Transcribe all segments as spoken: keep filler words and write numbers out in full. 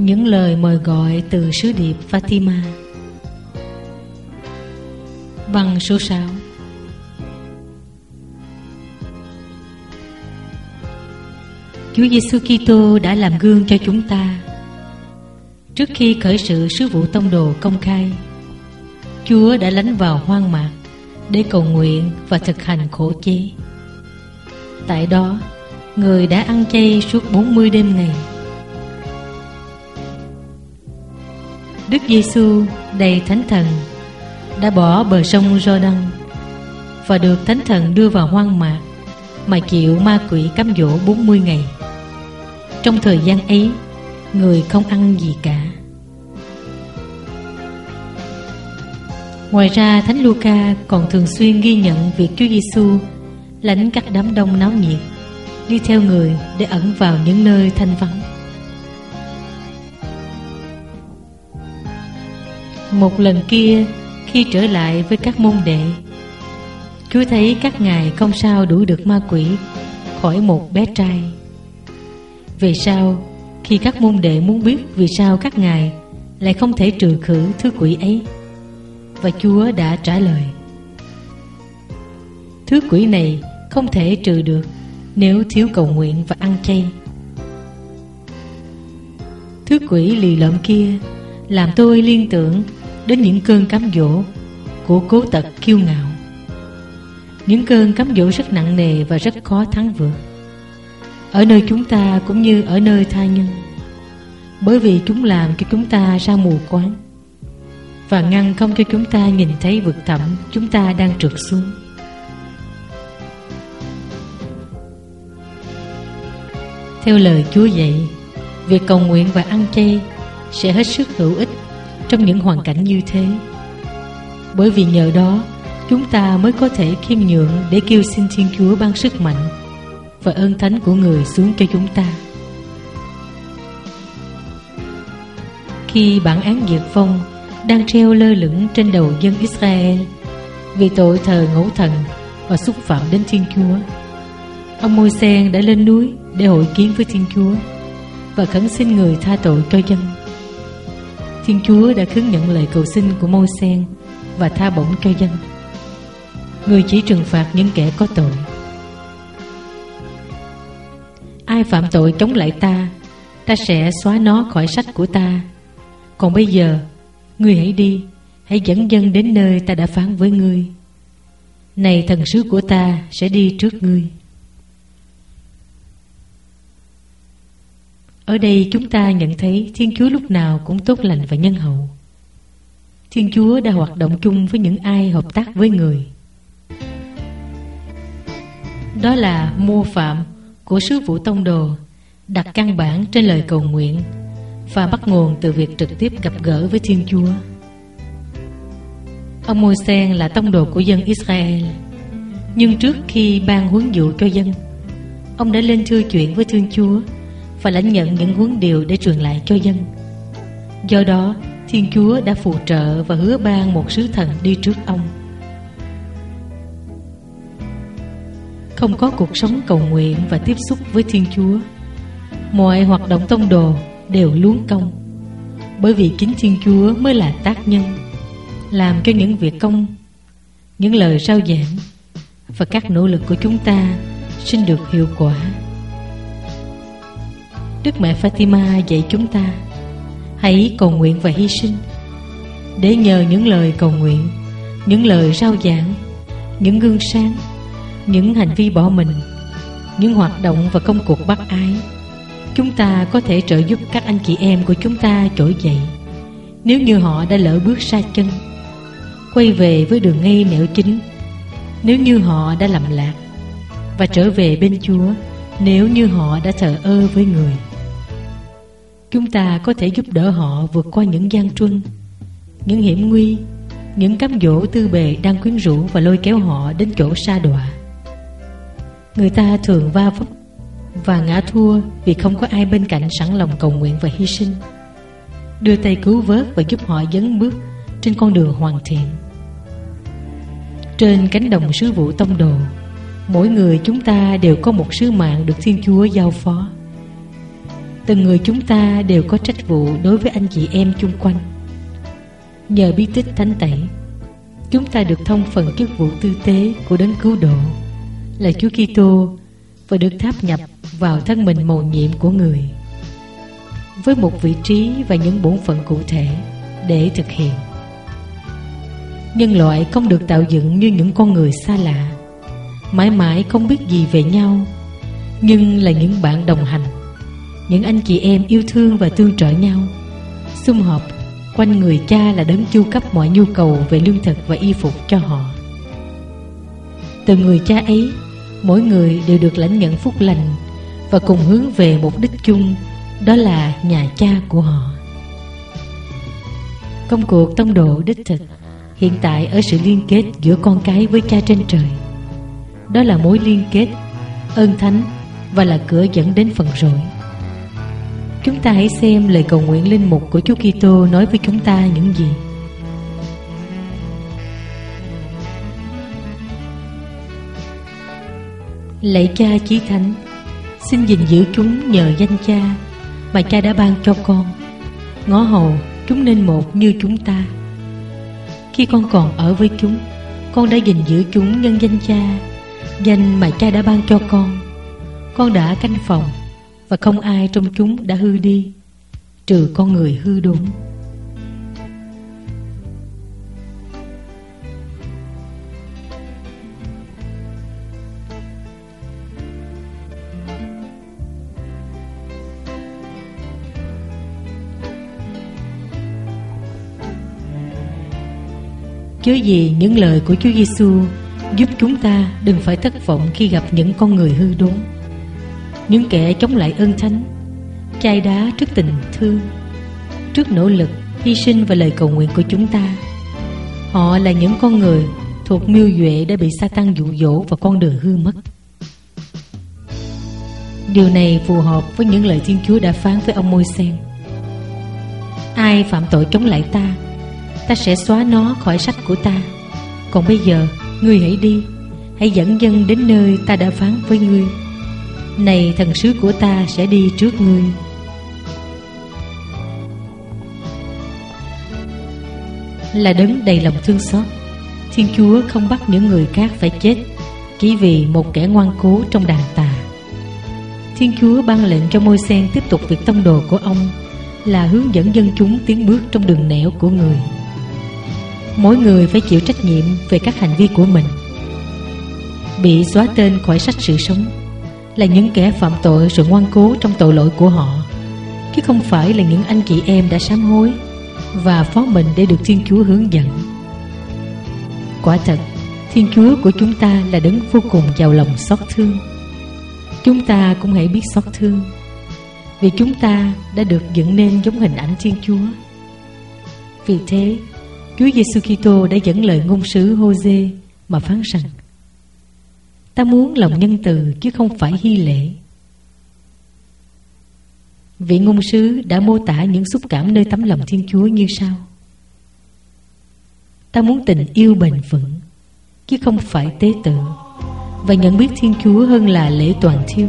Những lời mời gọi từ sứ điệp Fatima. Băng số sáu. Chúa Giêsu Kitô đã làm gương cho chúng ta. Trước khi khởi sự sứ vụ tông đồ công khai, Chúa đã lánh vào hoang mạc để cầu nguyện và thực hành khổ chế. Tại đó, Người đã ăn chay suốt bốn mươi đêm ngày. Đức Giêsu đầy Thánh Thần đã bỏ bờ sông Giô-đăng và được Thánh Thần đưa vào hoang mạc mà chịu ma quỷ cám dỗ bốn mươi ngày. Trong thời gian ấy, Người không ăn gì cả. Ngoài ra, Thánh Luca còn thường xuyên ghi nhận việc Chúa Giêsu lánh các đám đông náo nhiệt, đi theo Người để ẩn vào những nơi thanh vắng. Một lần kia, khi trở lại với các môn đệ, Chúa thấy các ngài không sao đuổi được ma quỷ khỏi một bé trai. Về sau, khi các môn đệ muốn biết vì sao các ngài lại không thể trừ khử thứ quỷ ấy, và Chúa đã trả lời: thứ quỷ này không thể trừ được nếu thiếu cầu nguyện và ăn chay. Thứ quỷ lì lợm kia làm tôi liên tưởng đến những cơn cám dỗ của cố tật kiêu ngạo. Những cơn cám dỗ rất nặng nề và rất khó thắng vượt, ở nơi chúng ta cũng như ở nơi tha nhân, bởi vì chúng làm cho chúng ta ra mù quáng và ngăn không cho chúng ta nhìn thấy vực thẳm chúng ta đang trượt xuống. Theo lời Chúa dạy, việc cầu nguyện và ăn chay sẽ hết sức hữu ích trong những hoàn cảnh như thế, bởi vì nhờ đó chúng ta mới có thể khiêm nhượng để kêu xin Thiên Chúa ban sức mạnh và ơn thánh của Người xuống cho chúng ta. Khi bản án diệt vong đang treo lơ lửng trên đầu dân Israel vì tội thờ ngẫu thần và xúc phạm đến Thiên Chúa, ông Môi-se đã lên núi để hội kiến với Thiên Chúa và khẩn xin Người tha tội cho dân. Thiên Chúa đã khứng nhận lời cầu xin của Môi-se và tha bổng cho dân. Người chỉ trừng phạt những kẻ có tội. Ai phạm tội chống lại ta, ta sẽ xóa nó khỏi sách của ta. Còn bây giờ, ngươi hãy đi, hãy dẫn dân đến nơi ta đã phán với ngươi. Này, thần sứ của ta sẽ đi trước ngươi. Ở đây chúng ta nhận thấy Thiên Chúa lúc nào cũng tốt lành và nhân hậu. Thiên Chúa đã hoạt động chung với những ai hợp tác với Người. Đó là mô phạm của sứ vụ tông đồ, đặt căn bản trên lời cầu nguyện và bắt nguồn từ việc trực tiếp gặp gỡ với Thiên Chúa. Ông Môi-se là tông đồ của dân Israel, nhưng trước khi ban huấn dụ cho dân, ông đã lên thưa chuyện với Thiên Chúa và lãnh nhận những huấn điều để truyền lại cho dân. Do đó, Thiên Chúa đã phù trợ và hứa ban một sứ thần đi trước ông. Không có cuộc sống cầu nguyện và tiếp xúc với Thiên Chúa, mọi hoạt động tông đồ đều luống công, bởi vì chính Thiên Chúa mới là tác nhân làm cho những việc công, những lời rao giảng và các nỗ lực của chúng ta sinh được hiệu quả. Đức Mẹ Fatima dạy chúng ta hãy cầu nguyện và hy sinh, để nhờ những lời cầu nguyện, những lời rao giảng, những gương sáng, những hành vi bỏ mình, những hoạt động và công cuộc bác ái, chúng ta có thể trợ giúp các anh chị em của chúng ta trỗi dậy nếu như họ đã lỡ bước sai chân, quay về với đường ngay nẻo chính nếu như họ đã lầm lạc, và trở về bên Chúa nếu như họ đã thờ ơ với Người. Chúng ta có thể giúp đỡ họ vượt qua những gian truân, những hiểm nguy, những cám dỗ tư bề đang quyến rũ và lôi kéo họ đến chỗ sa đọa. Người ta thường va vấp và ngã thua vì không có ai bên cạnh sẵn lòng cầu nguyện và hy sinh, đưa tay cứu vớt và giúp họ dấn bước trên con đường hoàn thiện. Trên cánh đồng sứ vụ tông đồ, mỗi người chúng ta đều có một sứ mạng được Thiên Chúa giao phó. Từng người chúng ta đều có trách vụ đối với anh chị em chung quanh. Nhờ bí tích thánh tẩy, chúng ta được thông phần chức vụ tư tế của đấng cứu độ là Chúa Kitô và được tháp nhập vào thân mình mầu nhiệm của người, với một vị trí và những bổn phận cụ thể để thực hiện. Nhân loại không được tạo dựng như những con người xa lạ, mãi mãi không biết gì về nhau, nhưng là những bạn đồng hành, những anh chị em yêu thương và tương trợ nhau, sum họp quanh người cha là đấng chu cấp mọi nhu cầu về lương thực và y phục cho họ. Từ người cha ấy, mỗi người đều được lãnh nhận phúc lành và cùng hướng về mục đích chung, đó là nhà cha của họ. Công cuộc tông độ đích thực hiện tại ở sự liên kết giữa con cái với cha trên trời. Đó là mối liên kết, ơn thánh và là cửa dẫn đến phần rỗi. Chúng ta hãy xem lời cầu nguyện linh mục của Chúa Kitô nói với chúng ta những gì. Lạy Cha Chí Thánh, xin gìn giữ chúng nhờ danh Cha mà Cha đã ban cho con. Ngõ hầu chúng nên một như chúng ta. Khi con còn ở với chúng, con đã gìn giữ chúng nhân danh Cha, danh mà Cha đã ban cho con. Con đã canh phòng và không ai trong chúng đã hư đi, trừ con người hư đốn. Chớ gì những lời của Chúa Giêsu giúp chúng ta đừng phải thất vọng khi gặp những con người hư đốn, những kẻ chống lại ơn thánh, chai đá trước tình thương, trước nỗ lực, hy sinh và lời cầu nguyện của chúng ta. Họ là những con người thuộc mưu duệ đã bị Sa-tan dụ dỗ vào con đường hư mất. Điều này phù hợp với những lời Thiên Chúa đã phán với ông Môi-se: ai phạm tội chống lại ta, ta sẽ xóa nó khỏi sách của ta. Còn bây giờ, ngươi hãy đi, hãy dẫn dân đến nơi ta đã phán với ngươi. Này, thần sứ của ta sẽ đi trước ngươi. Là đấng đầy lòng thương xót, Thiên Chúa không bắt những người khác phải chết chỉ vì một kẻ ngoan cố trong đàn tà. Thiên Chúa ban lệnh cho Môi-se tiếp tục việc tông đồ của ông là hướng dẫn dân chúng tiến bước trong đường nẻo của người. Mỗi người phải chịu trách nhiệm về các hành vi của mình. Bị xóa tên khỏi sách sự sống là những kẻ phạm tội sự ngoan cố trong tội lỗi của họ, chứ không phải là những anh chị em đã sám hối và phó mình để được Thiên Chúa hướng dẫn. Quả thật, Thiên Chúa của chúng ta là đấng vô cùng giàu lòng xót thương. Chúng ta cũng hãy biết xót thương, vì chúng ta đã được dựng nên giống hình ảnh Thiên Chúa. Vì thế, Chúa Giêsu Kitô đã dẫn lời ngôn sứ Hô-sê mà phán rằng: ta muốn lòng nhân từ chứ không phải hy lễ. Vị ngôn sứ đã mô tả những xúc cảm nơi tấm lòng Thiên Chúa như sau: ta muốn tình yêu bền vững chứ không phải tế tự, và nhận biết Thiên Chúa hơn là lễ toàn thiêu.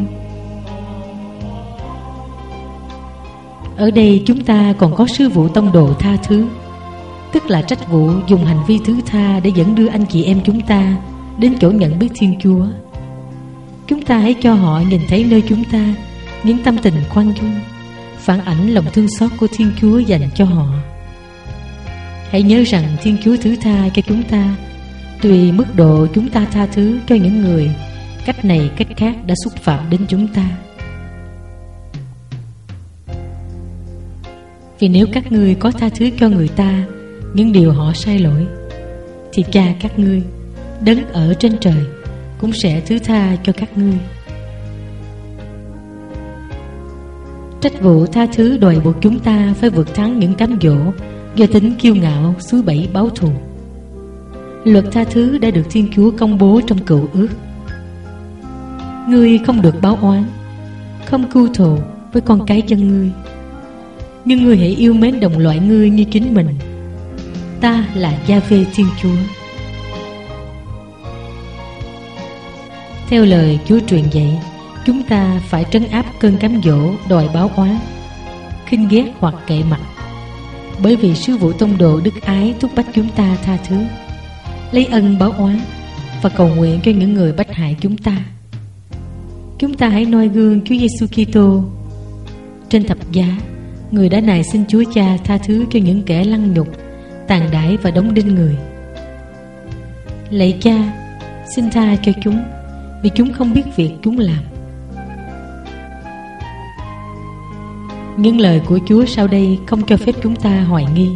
Ở đây chúng ta còn có sứ vụ tông đồ tha thứ, tức là trách vụ dùng hành vi thứ tha để dẫn đưa anh chị em chúng ta đến chỗ nhận biết Thiên Chúa. Chúng ta hãy cho họ nhìn thấy nơi chúng ta những tâm tình khoan dung, phản ảnh lòng thương xót của Thiên Chúa dành cho họ. Hãy nhớ rằng Thiên Chúa thứ tha cho chúng ta tùy mức độ chúng ta tha thứ cho những người cách này cách khác đã xúc phạm đến chúng ta. Vì nếu các ngươi có tha thứ cho người ta những điều họ sai lỗi, thì Cha các ngươi đấng ở trên trời cũng sẽ thứ tha cho các ngươi. Trách vụ tha thứ đòi buộc chúng ta phải vượt thắng những cám dỗ do tính kiêu ngạo xúi bẫy báo thù. Luật tha thứ đã được Thiên Chúa công bố trong Cựu Ước. Ngươi không được báo oán, không cưu thù với con cái chân ngươi, nhưng ngươi hãy yêu mến đồng loại ngươi như chính mình. Ta là Gia-vê Thiên Chúa. Theo lời Chúa truyền dạy, Chúng ta phải trấn áp cơn cám dỗ đòi báo oán, khinh ghét hoặc kệ mặt, bởi vì sứ vụ tông đồ đức ái thúc bách chúng ta tha thứ, lấy ân báo oán và cầu nguyện cho những người bách hại chúng ta. Chúng ta hãy noi gương Chúa Giêsu Kitô trên thập giá, người đã nài xin Chúa Cha tha thứ cho những kẻ lăng nhục, tàn đãi và đóng đinh người. Lạy Cha, xin tha cho chúng, vì chúng không biết việc chúng làm. Những lời của Chúa sau đây không cho phép chúng ta hoài nghi.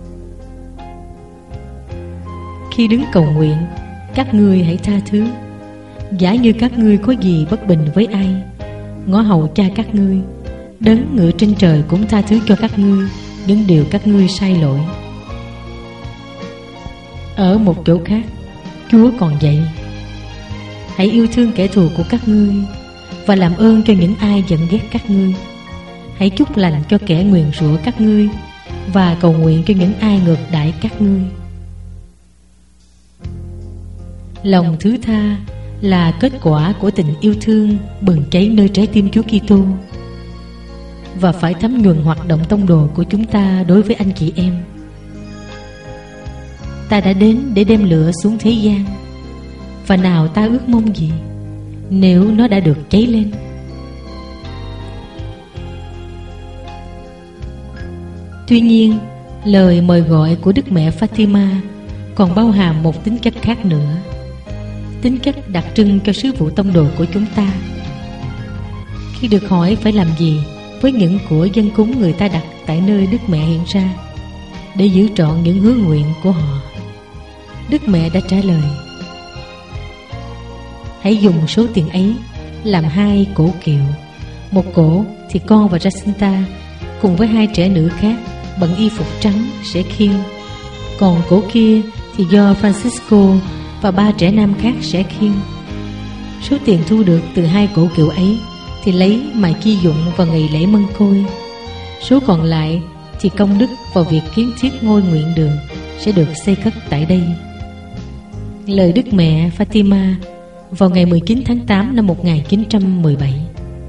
Khi đứng cầu nguyện, các ngươi hãy tha thứ, giả như các ngươi có gì bất bình với ai, ngõ hầu Cha các ngươi, đấng ngự trên trời cũng tha thứ cho các ngươi những điều các ngươi sai lỗi. Ở một chỗ khác, Chúa còn dạy: hãy yêu thương kẻ thù của các ngươi và làm ơn cho những ai giận ghét các ngươi. Hãy chúc lành cho kẻ nguyền rủa các ngươi và cầu nguyện cho những ai ngược đãi các ngươi. Lòng thứ tha là kết quả của tình yêu thương bừng cháy nơi trái tim Chúa Kitô và phải thấm nhuần hoạt động tông đồ của chúng ta đối với anh chị em. Ta đã đến để đem lửa xuống thế gian, và nào ta ước mong gì nếu nó đã được cháy lên. Tuy nhiên, lời mời gọi của Đức Mẹ Fatima còn bao hàm một tính chất khác nữa, tính chất đặc trưng cho sứ vụ tông đồ của chúng ta. Khi được hỏi phải làm gì với những của dân cúng người ta đặt tại nơi Đức Mẹ hiện ra để giữ trọn những hứa nguyện của họ, Đức Mẹ đã trả lời: hãy dùng số tiền ấy làm hai cổ kiệu. Một cổ thì con và Jacinta cùng với hai trẻ nữ khác bận y phục trắng sẽ khiêng, còn cổ kia thì do Francisco và ba trẻ nam khác sẽ khiêng. Số tiền thu được từ hai cổ kiệu ấy thì lấy mà chi dụng vào ngày lễ mân côi. Số còn lại thì công đức vào việc kiến thiết ngôi nguyện đường sẽ được xây cất tại đây. Lời Đức Mẹ Fatima vào ngày mười chín tháng tám năm một nghìn chín trăm mười bảy.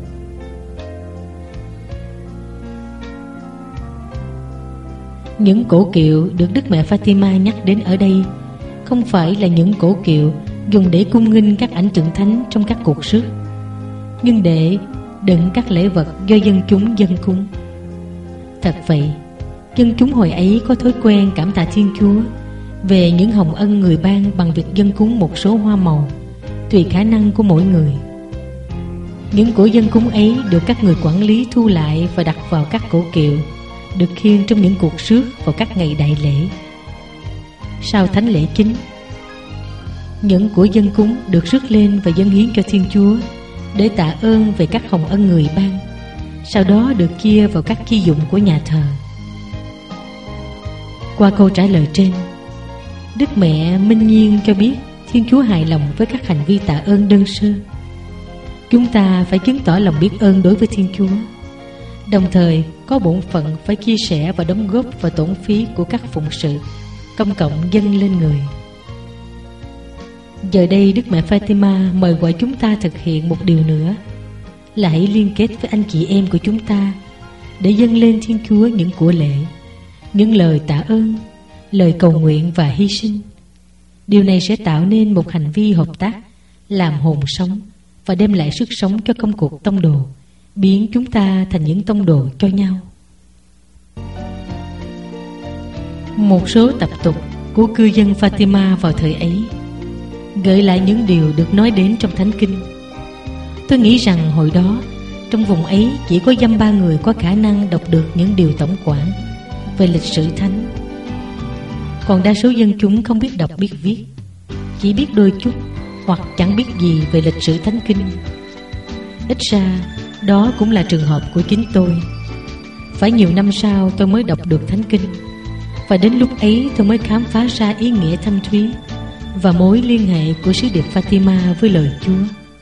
Những cổ kiệu được Đức Mẹ Fatima nhắc đến ở đây không phải là những cổ kiệu dùng để cung nghinh các ảnh tượng thánh trong các cuộc rước, nhưng để đựng các lễ vật do dân chúng dâng cúng. Thật vậy, dân chúng hồi ấy có thói quen cảm tạ Thiên Chúa về những hồng ân người ban bằng việc dâng cúng một số hoa màu tùy khả năng của mỗi người. Những của dân cúng ấy được các người quản lý thu lại và đặt vào các cổ kiệu được khiêng trong những cuộc rước vào các ngày đại lễ. Sau thánh lễ chính, những của dân cúng được rước lên và dâng hiến cho Thiên Chúa để tạ ơn về các hồng ân người ban, sau đó được chia vào các chi dụng của nhà thờ. Qua câu trả lời trên, Đức Mẹ minh nhiên cho biết Thiên Chúa hài lòng với các hành vi tạ ơn đơn sơ. Chúng ta phải chứng tỏ lòng biết ơn đối với Thiên Chúa, đồng thời có bổn phận phải chia sẻ và đóng góp vào tổn phí của các phụng sự công cộng dâng lên người. Giờ đây Đức Mẹ Fatima mời gọi chúng ta thực hiện một điều nữa, là hãy liên kết với anh chị em của chúng ta để dâng lên Thiên Chúa những của lễ, những lời tạ ơn, lời cầu nguyện và hy sinh. Điều này sẽ tạo nên một hành vi hợp tác, làm hồn sống và đem lại sức sống cho công cuộc tông đồ, biến chúng ta thành những tông đồ cho nhau. Một số tập tục của cư dân Fatima vào thời ấy gợi lại những điều được nói đến trong Thánh Kinh. Tôi nghĩ rằng hồi đó trong vùng ấy chỉ có dăm ba người có khả năng đọc được những điều tổng quản về lịch sử thánh. Còn đa số dân chúng không biết đọc biết viết, chỉ biết đôi chút hoặc chẳng biết gì về lịch sử Thánh Kinh. Ít ra đó cũng là trường hợp của chính tôi. Phải nhiều năm sau tôi mới đọc được Thánh Kinh, và đến lúc ấy tôi mới khám phá ra ý nghĩa thâm thúy và mối liên hệ của sứ điệp Fatima với lời Chúa.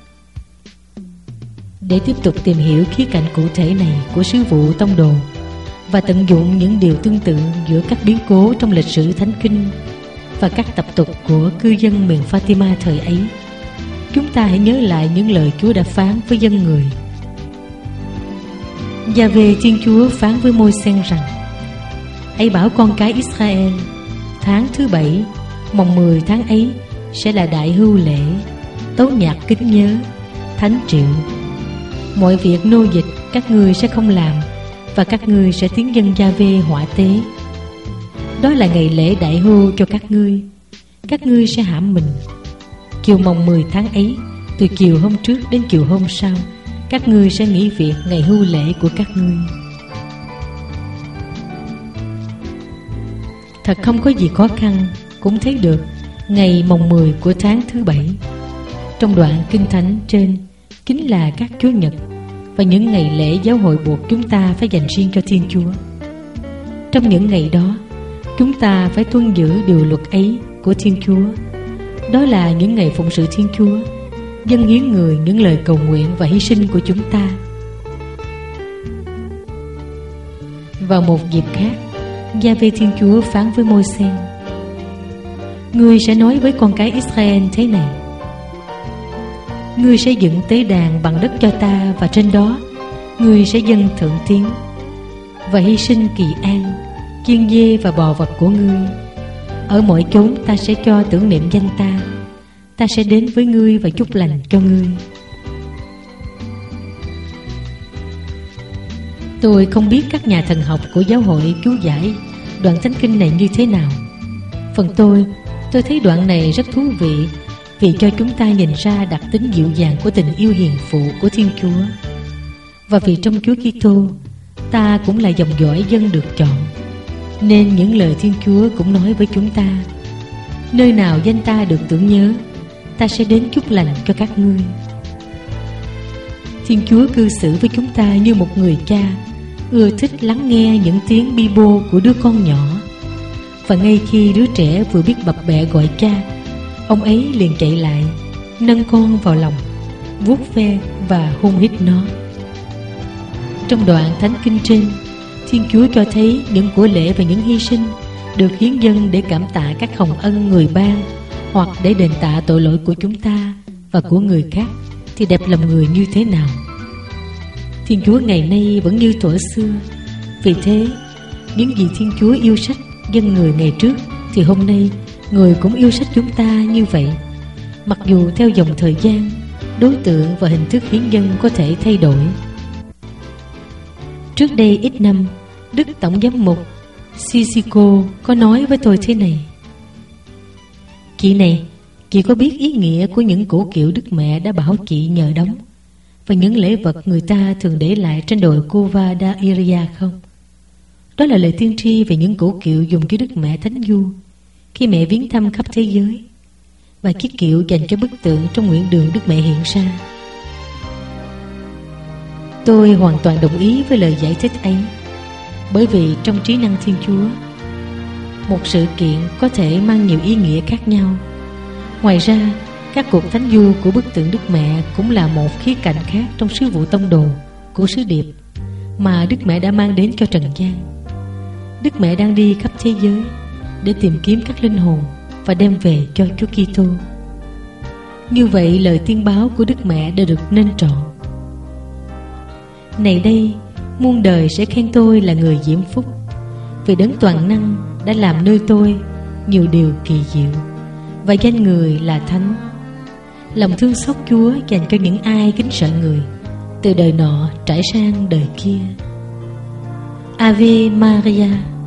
Để tiếp tục tìm hiểu khía cạnh cụ thể này của sứ vụ tông đồ và tận dụng những điều tương tự giữa các biến cố trong lịch sử Thánh Kinh và các tập tục của cư dân miền Fatima thời ấy, chúng ta hãy nhớ lại những lời Chúa đã phán với dân người. Giê-hô Thiên Chúa phán với Môi-se rằng: hãy bảo con cái Israel, tháng thứ bảy, mồng mười tháng ấy sẽ là đại hưu lễ, tấu nhạc kính nhớ, thánh triệu. Mọi việc nô dịch các ngươi sẽ không làm, và các ngươi sẽ tiến dân Giê-hô hỏa tế. Đó là ngày lễ đại hưu cho các ngươi. Các ngươi sẽ hãm mình. Chiều mồng mười tháng ấy, từ chiều hôm trước đến chiều hôm sau, các ngươi sẽ nghỉ việc ngày hưu lễ của các ngươi. Thật không có gì khó khăn, cũng thấy được ngày mồng mười của tháng thứ bảy. Trong đoạn Kinh Thánh trên chính là các Chúa Nhật và những ngày lễ giáo hội buộc chúng ta phải dành riêng cho Thiên Chúa. Trong những ngày đó, chúng ta phải tuân giữ điều luật ấy của Thiên Chúa. Đó là những ngày phụng sự Thiên Chúa, dâng hiến người những lời cầu nguyện và hy sinh của chúng ta. Vào một dịp khác, Giê-hô Thiên Chúa phán với Môi-se: ngươi sẽ nói với con cái Israel thế này: ngươi sẽ dựng tế đàn bằng đất cho ta, và trên đó ngươi sẽ dâng thượng tiếng và hy sinh kỳ an, chiên dê và bò vật của ngươi. Ở mọi chốn ta sẽ cho tưởng niệm danh ta. Ta sẽ đến với ngươi và chúc lành cho ngươi. Tôi không biết các nhà thần học của giáo hội chú giải đoạn thánh kinh này như thế nào. Phần tôi, tôi thấy đoạn này rất thú vị, vì cho chúng ta nhìn ra đặc tính dịu dàng của tình yêu hiền phụ của Thiên Chúa. Và vì trong Chúa Kitô, ta cũng là dòng dõi dân được chọn, nên những lời Thiên Chúa cũng nói với chúng ta: nơi nào danh ta được tưởng nhớ, ta sẽ đến chúc lành cho các ngươi. Thiên Chúa cư xử với chúng ta như một người cha, ưa thích lắng nghe những tiếng bi bô của đứa con nhỏ. Và ngay khi đứa trẻ vừa biết bập bẹ gọi cha, ông ấy liền chạy lại, nâng con vào lòng, vuốt ve và hôn hít nó. Trong đoạn thánh kinh trên, Thiên Chúa cho thấy những của lễ và những hy sinh được hiến dâng để cảm tạ các hồng ân người ban, hoặc để đền tạ tội lỗi của chúng ta và của người khác, thì đẹp lòng người như thế nào. Thiên Chúa ngày nay vẫn như thuở xưa. Vì thế, những gì Thiên Chúa yêu sách dân người ngày trước, thì hôm nay người cũng yêu sách chúng ta như vậy. Mặc dù theo dòng thời gian, đối tượng và hình thức hiến dâng có thể thay đổi. Trước đây ít năm, Đức Tổng giám mục Sisiko có nói với tôi thế này: chị này, chị có biết ý nghĩa của những cổ kiệu Đức Mẹ đã bảo chị nhờ đóng, và những lễ vật người ta thường để lại trên đồi Cova da Iria không? Đó là lời tiên tri về những cổ kiệu dùng cho Đức Mẹ Thánh Du khi mẹ viếng thăm khắp thế giới, và chiếc kiệu dành cho bức tượng trong nguyện đường Đức Mẹ hiện ra. Tôi hoàn toàn đồng ý với lời giải thích ấy, bởi vì trong trí năng Thiên Chúa, một sự kiện có thể mang nhiều ý nghĩa khác nhau. Ngoài ra, các cuộc thánh du của bức tượng Đức Mẹ cũng là một khía cạnh khác trong sứ vụ tông đồ của sứ điệp mà Đức Mẹ đã mang đến cho trần gian. Đức Mẹ đang đi khắp thế giới để tìm kiếm các linh hồn và đem về cho Chúa Kitô. Như vậy, lời tiên báo của Đức Mẹ đã được nên trọn. Này đây, muôn đời sẽ khen tôi là người diễm phúc, vì Đấng toàn năng đã làm nơi tôi nhiều điều kỳ diệu, và danh người là thánh. Lòng thương xót Chúa dành cho những ai kính sợ người, từ đời nọ trải sang đời kia. Ave Maria.